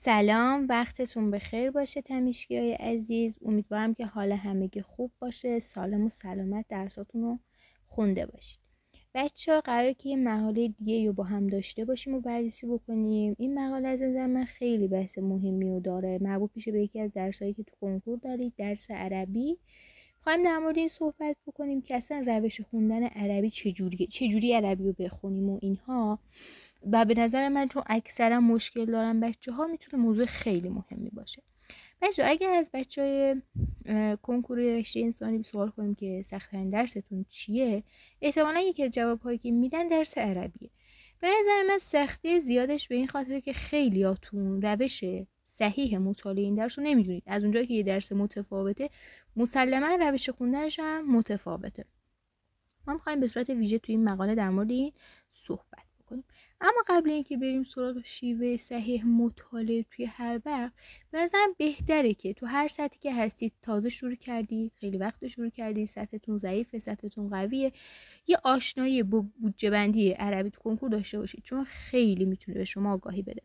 سلام، وقتتون بخیر باشه تمیشگیای عزیز. امیدوارم که حال همگی خوب باشه، سالم و سلامت درساتون رو خونده باشید. بچه ها قراره که یه مقاله دیگه رو با هم داشته باشیم و بررسی بکنیم. این مقاله از نظر من خیلی بحث مهمی و داره، مربوط میشه به یکی از درسایی که تو کنکور دارید، درس عربی. خواهیم در مورد این صحبت بکنیم که اصلا روش خوندن عربی چجوری عربی رو بخونیم و اینها. و به نظر من چون اکثرا مشکل دارن بچه ها، میتونه موضوع خیلی مهمی باشه. بچه اگه از بچه های کنکور رشته انسانی سوال کنیم که سخت‌ترین درستون چیه، احتمالا یکی از جوابهایی که میدن درس عربیه. به نظر من سختی زیادش به این خاطره که خیلیاتون روش صحیح مطالعه این درس رو نمیدونید. از اونجایی که یه درس متفاوته، مسلما روش خوندنش هم متفاوته. ما می‌خوایم به صورت ویژه توی این مقاله در مورد این صحبت بکنیم. اما قبل اینکه بریم سراغ شیوه صحیح مطالعه توی هر بخش، به نظرم بهتره که تو هر سطحی که هستید، تازه شروع کردید، خیلی وقت شروع کردید، سطحتون ضعیفه، سطحتون قویه، یه آشنایی با بودجه بندی عربی تو کنکور داشته باشید، چون خیلی میتونه به شما آگاهی بده.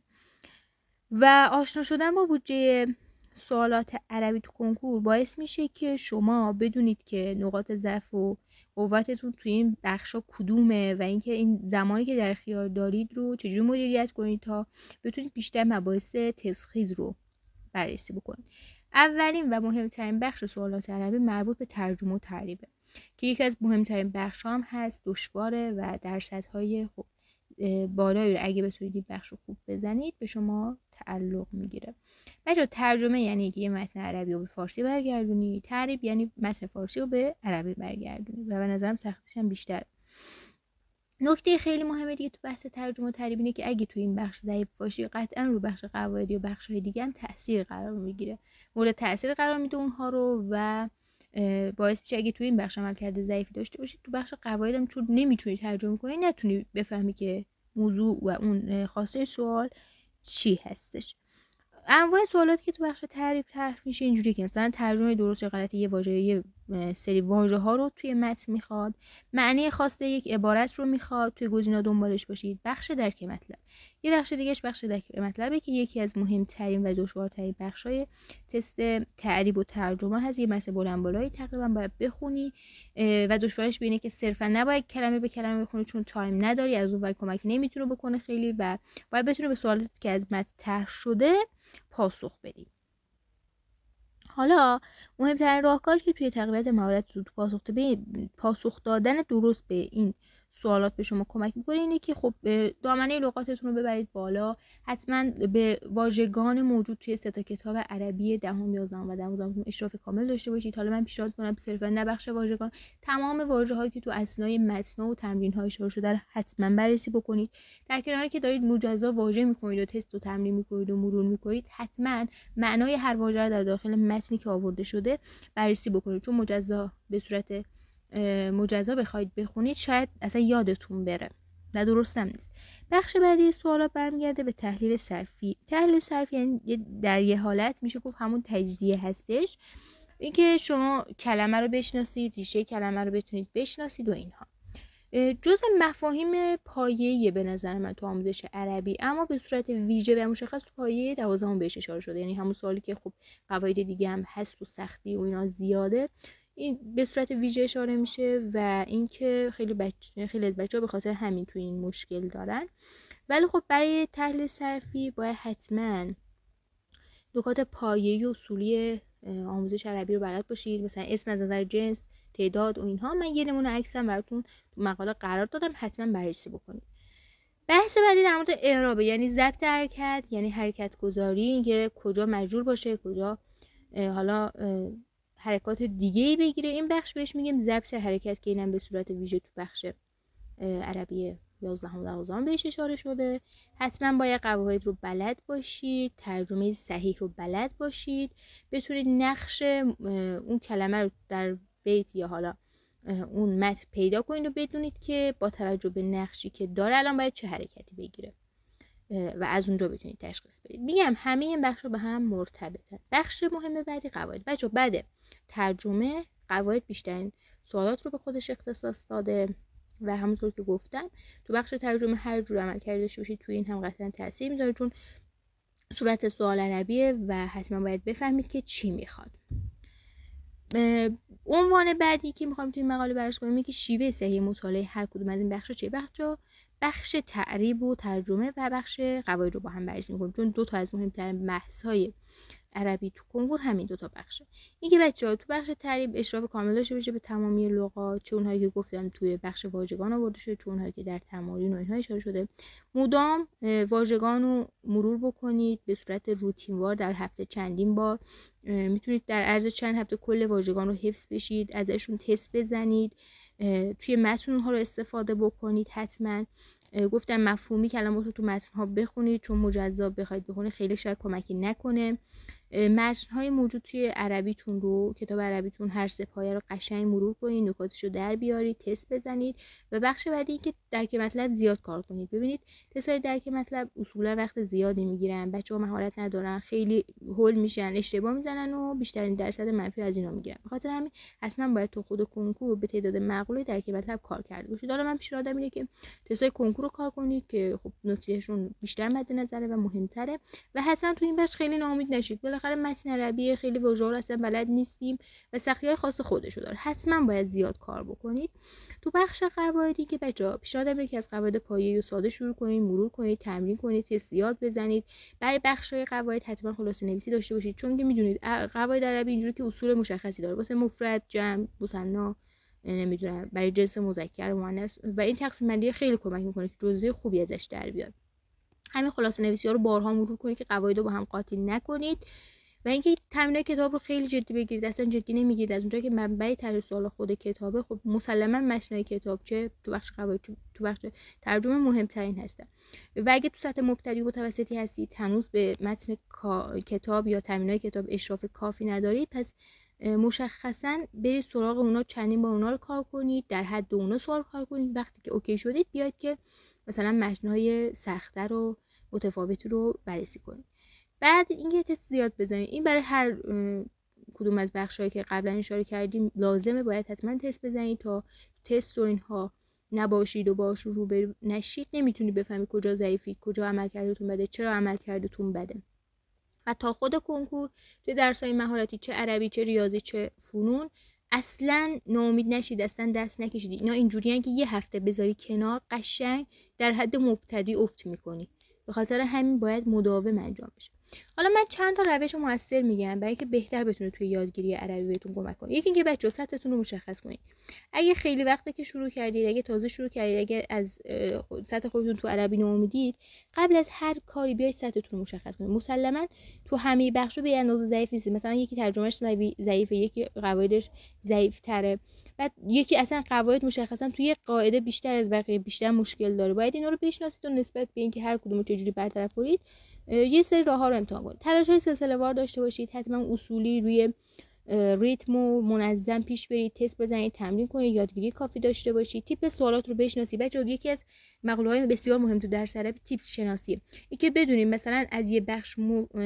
و آشنا شدن با بودجه سوالات عربی تو کنکور باعث میشه که شما بدونید که نقاط ضعف و قوتتون توی این بخشا کدومه و اینکه این زمانی که در اختیار دارید رو چجوری مدیریت کنید تا بتونید بیشتر مباحث تسخیص رو بررسی بکنید. اولین و مهمترین بخش سوالات عربی مربوط به ترجمه و تعریبه که یکی از مهمترین بخش هم هست، دشواره و درصدهای خوب بالایی رو اگه بتونید این بخش رو خوب بزنید به شما تعلق میگیره. بچه‌ها ترجمه یعنی که یه متن عربی رو به فارسی برگردونی، تعریب یعنی متن فارسی رو به عربی برگردونی و به نظرم سختیش هم بیشتره. نکته خیلی مهمه دیگه تو بحث ترجمه و تعریب اینه که اگه تو این بخش ضعیف باشی، قطعا رو بخش قواعدی و بخش‌های دیگه هم تاثیر قرار میگیره، مورد تاثیر قرار میده اونها رو و باعث میشه اگه تو این بخش عملکرد ضعیفی داشته باشید، تو بخش قواعد هم چون نمیتونی ترجمه کنی، نتونی بفهمی که موضوع و اون خواسته سوال چی هستش. انواع سوالاتی که تو بخش تعریف طرح میشه اینجوری که مثلا ترجمه درست یا غلط یه واژه، یه سری واژه ها رو توی متن میخواد، معنی خواسته یک عبارت رو میخواد، توی گزینا دنبالش باشید. بخش درک مطلب، یه بخش دیگهش بخش درک مطلبه که یکی از مهمترین و دشوارترین بخشای تست تعریب و ترجمه هست. یه متن بلند بالایی تقریبا باید بخونی و دشوارش بینه که صرفا نباید کلمه به کلمه بخونی چون تایم نداری، از اون ور کمک نمیتونه بکنه خیلی، و باید بتونه به سوالاتی که از متن طرح شده پاسخ بدیم. حالا مهمترین راهکاری که توی تقویت مهارت زود پاسخ دادن درست به این سوالات به شما کمک میکنه اینه که خب دامنه لغاتتون رو ببرید بالا. حتما به واژگان موجود توی 3 کتاب عربی 10ام، 11ام و 12ام اشراف کامل داشته باشید. حالا من پیشنهاد کنم صرفا نبخش واژگان، تمام واژه‌هایی که تو اسنای متن و تمرین‌های اشاره شده رو حتما بررسی بکنید. در کناری که دارید مجزا واژه می‌خونید و تست و تمرین می‌کنید و مرور می‌کنید، حتما معنای هر واژه رو در داخل متنی که آورده شده بررسی بکنید، چون مجزا به صورت مجزا بخواید بخونید شاید اصلا یادتون بره و درست هم نیست. بخش بعدی سوالا برمیگرده به تحلیل صرفی. تحلیل صرفی یعنی در یه حالت میشه گفت همون تجزیه هستش، اینکه شما کلمه رو بشناسید، ریشه کلمه رو بتونید بشناسید و اینها. جزء مفاهیم پایه‌ای به نظر من تو آموزش عربی، اما به صورت ویژه و مشخص تو پایه 12ام بهش اشاره شده، یعنی همون سوالی که خب قواعد دیگه هم هست و سختی و اینا زیاده، این به صورت ویژه اشاره میشه و اینکه خیلی از بچه‌ها به خاطر همین تو این مشکل دارن. ولی خب برای تحلیل صرفی باید حتما نکات پایه‌ای و اصولی آموزش عربی رو بلد باشید، مثلا اسم از نظر جنس، تعداد و اینها. من یه نمونه عکسم براتون تو مقاله قرار دادم، حتما بررسی بکنید. بحث بعدی در مورد اعرابه، یعنی ضبط حرکت، یعنی حرکت گذاری، اینکه کجا مجرور باشه، کجا حالا حرکات دیگه‌ای بگیره. این بخش بهش میگیم ضبط حرکت که اینم به صورت ویژه تو بخش عربی 11 و 12 بهش اشاره شده. حتما باید قواعد رو بلد باشید، ترجمه صحیح رو بلد باشید، بتونید نقش اون کلمه رو در بیت یا حالا اون متن پیدا کنید و بدونید که با توجه به نقشی که داره الان باید چه حرکتی بگیره و از اونجا بتونید تشخیص بدید. میگم همه این بخشا به هم مرتبطن. بخش مهم بعدی قواعد. بچه‌ها بعد ترجمه قواعد بیشترین سوالات رو به خودش اختصاص داده و همونطور که گفتم تو بخش ترجمه هر جور عمل کرده داشته باشید توی این هم قطعا تاثیر میذاره، چون صورت سوال عربیه و حتما باید بفهمید که چی میخواد. عنوان بعدی که میخوایم توی مقاله بررسی کنیم که شیوه صحیح مطالعه هر کدوم از این بخشا چیه. بخش تعریب و ترجمه و بخش قواعد رو با هم بررسی میکنیم، چون دو تا از مهمترین بحث‌های عربی تو کنکور همین دو تا بخشه. اینکه بچه‌ها تو بخش تعریب اشراف کامل داشته باشه به تمامی لغات، چه اونهایی که گفتم توی بخش واژگان آورده شده، چه اونهایی که در تمارین و اینها اشاره شده. مدام واژگان رو مرور بکنید به صورت روتینوار در هفته چندین بار. میتونید در عرض چند هفته کل واژگان رو حفظ بشید، ازشون تست بزنید، توی متن اونها رو استفاده بکنید. حتما گفتم مفهومی کلمات رو تو متن ها بخونید، چون مجزا بخواید بخونید خیلی شاید کمکی نکنه. متن های موجود توی عربیتون رو، کتاب عربیتون، هر سه پایه رو قشنگ مرور کنید، نکاتش رو در بیارید، تست بزنید. و بخش بعدی این که درک مطلب زیاد کار کنید. ببینید تست‌های درک مطلب اصولا وقت زیادی میگیرن، بچه‌ها مهارت ندارن، خیلی هول میشن، اشتباه میزنن و بیشترین درصد منفی از اینا میگیرن. به خاطر همین حتما باید تو خود کنکور به تعداد معقول درک مطلب کار کرده باشید. حالا من پیشنهادم اینه که تست‌های کنکور رو کار کنید که خب نکتهشون بیشتر مد نظره و مهمتره. و حتما تو این بخش خیلی ناامید نشید. بالاخره متن عربی خیلی واژه‌ها رو اصلا بلد نیستیم و سختی‌های خاص خودشو داره. حتما باید زیاد کار بکنید. تو بخش قواعدی که بچه‌ها پیشنهادم اینه که از قواعد پایه‌ای و ساده شروع کنید، مرور کنید، تمرین کنید، تست یاد بزنید. برای بخش‌های قواعد حتما خلاصه نویسی داشته باشید، چون که میدونید قواعد عربی اینجوری که اصول مشخصی داره واسه مفرد، جمع، مثنی، نمیدونم برای جنس مذکر و مؤنث، و این تقسیم بندی خیلی کمک میکنه که جزوه خوبی ازش در بیاد. همین خلاصه نویسی ها رو بارها مرور کنید که قواعد رو با هم قاطی نکنید. و اینکه تمرین کتاب رو خیلی جدی بگیرید، اصلا جدی نمیگیرید. از اونجایی که منبع طرح سوال خود کتابه، خب مسلما متن کتاب چه تو بخش قواعد تو بخش ترجمه مهمترین هستن. و اگه تو سطح مبتدی و متوسطی هستید، هنوز به متن کتاب یا تمرین کتاب اشراف کافی ندارید، پس مشخصا برید سراغ اونا، چندین بار اونا رو کار کنید، در حد اونا سوال کار کنید. وقتی که اوکی شدید بیاید که مثلا متن‌های سخت‌تر و متفاوتی رو بررسی کنید. بعد اینکه تست زیاد بزنید. این برای هر کدوم از بخشایی که قبلا اشاره کردیم لازمه، باید حتما تست بزنید تا تست و اینها نباشید و باش روبرو نشید نمیتونید بفهمید کجا ضعیفید، کجا عملکردتون بده، چرا عملکردتون بده. و تا خود کنکور توی درسای مهارتی، چه عربی، چه ریاضی، چه فنون، اصلا ناامید نشید، اصلا دست نکشید. اینا اینجوریه که یه هفته بذاری کنار، قشنگ در حد مبتدی افت میکنی. به خاطر همین باید مداوم انجام بشه. حالا من چند تا روش موثر میگم برای اینکه بهتر بتونه توی یادگیری عربی بهتون کمک کنه. یکی اینکه بچه‌ها سطحتون رو مشخص کنید. اگه خیلی وقته که شروع کردید، اگه تازه شروع کردید، اگه از سطح خودتون تو عربی ناامیدید، قبل از هر کاری بیاید سطحتون رو مشخص کنید. مسلماً تو همه بخشا به اندازه ضعیف نیست. مثلا یکی ترجمهش ضعیفه، یکی قواعدش ضعیف‌تره، بعد یکی اصلا قواعد مشخصا توی قاعده بیشتر از بقیه بیشتر مشکل داره. باید اینا رو بشناسید و نسبت به اینکه هر کدوم رو چجوری برطرف کنید یه سری راه‌ها رو امتحان کنید. تلاش‌های سلسله‌وار داشته باشید، حتما اصولی روی ریتم و منظم پیش برید، تست بزنید، تمرین کنید، یادگیری کافی داشته باشید، تیپ سوالات رو بشناسید. بچه‌ها یکی از مقوله‌های بسیار مهم تو درس عربی تیپ شناسیه. اینکه بدونیم مثلا از یه بخش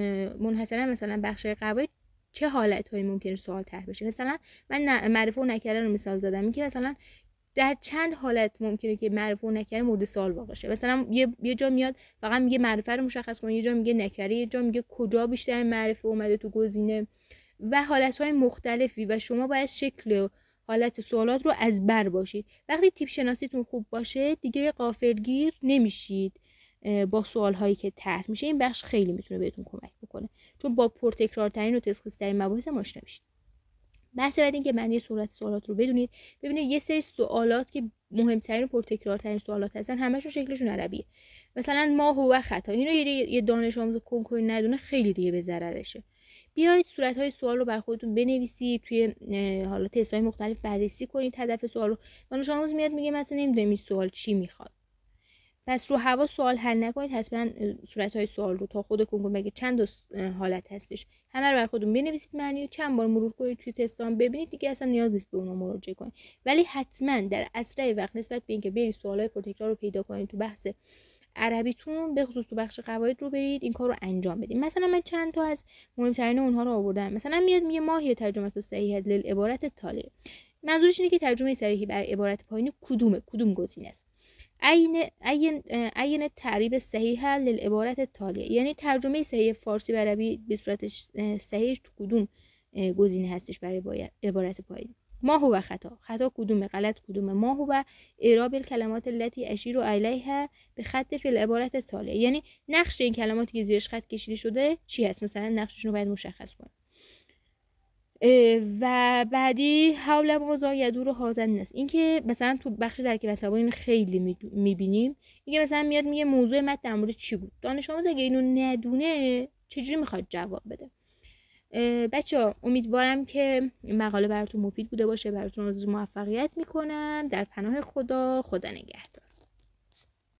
منحصرا مثلا بخش قواعد چه حالت‌هایی ممکنه سوال طرح بشه. مثلا من معرفه و نکره رو مثال زدم، اینکه مثلا در چند حالت ممکنه که معرفه و نکره مورد سوال واقع شه. مثلا یه جا میاد فقط میگه معرفه رو مشخص کن، یه جا میگه نکره، یه جا میگه کجا بیشتر معرفه اومده تو گزینه، و حالت‌های مختلفی. و شما باید شکل و حالت سوالات رو از بر باشید. وقتی تیپ شناسیتون خوب باشه دیگه غافلگیر نمیشید با سوال‌هایی که طرح میشه. این بخش خیلی میتونه بهتون کمک بکنه، چون با پرتکرارترین و تشخیص‌ترین مباحث آشنا میشید. بحث بعد این که معنی صورت سوالات رو بدونید. ببینید یه سری سوالات که مهمترین و پرتکرارترین سوالات هستن همشون شکلشون عربیه. مثلا ما هو خطا، اینو یه دانش آموز کنکوری ندونه خیلی دیگه به ضررشه. بیایید صورت‌های سوال رو بر خودتون بنویسید، توی حالا تست‌های مختلف بررسی کنید هدف سوال رو. دانش آموز میاد میگه مثلا نمیدونم این سوال چی میخواد، پس رو هوا سوال حل نکنید. حتما صورت‌های سوال رو تا خود کنکور بگه چند حالت هستش همه رو بر خودتون بنویسید، معنی چند بار مرور کنید توی تستام ببینید، دیگه اصلا نیاز نیست به اونها مراجعه کنید. ولی حتما در اسرع وقت نسبت به اینکه برید سوالای پرتکرار رو پیدا کنید تو بحث عربیتون، به خصوص تو بخش قواعد رو برید این کار رو انجام بدید. مثلا من چند تا از مهمترین اونها رو آوردم. مثلا میاد میگه ماهی ترجمه صحیح للعبارت التالیه. منظورش اینه که ترجمه صحیحی بر عبارت پایینی کدوم گزینه است. عین تعریب صحیح للعبارت التالیه، یعنی ترجمه صحیح فارسی و عربی به صورت صحیحش تو کدوم گزینه هستش برای عبارت پایین. ما هو خطا کدومه، غلط کدومه. ما هو اعراب الکلمات التي اشیر الیها به خط فی العبارت التالیه، یعنی نقش این کلماتی که زیرش خط کشیده شده چی هست، مثلا نقششون رو باید مشخص کنیم. و بعدی حول موضوع یدور و هازن است، این که مثلا تو بخش درک مطلب این خیلی میبینیم، میگه مثلا میاد میگه موضوع متن در مورد چی بود. دانش آموز اگه اینو ندونه چجوری میخواد جواب بده؟ بچه‌ها امیدوارم که مقاله براتون مفید بوده باشه، براتون آرزوی موفقیت میکنم. در پناه خدا، خدا نگهدار.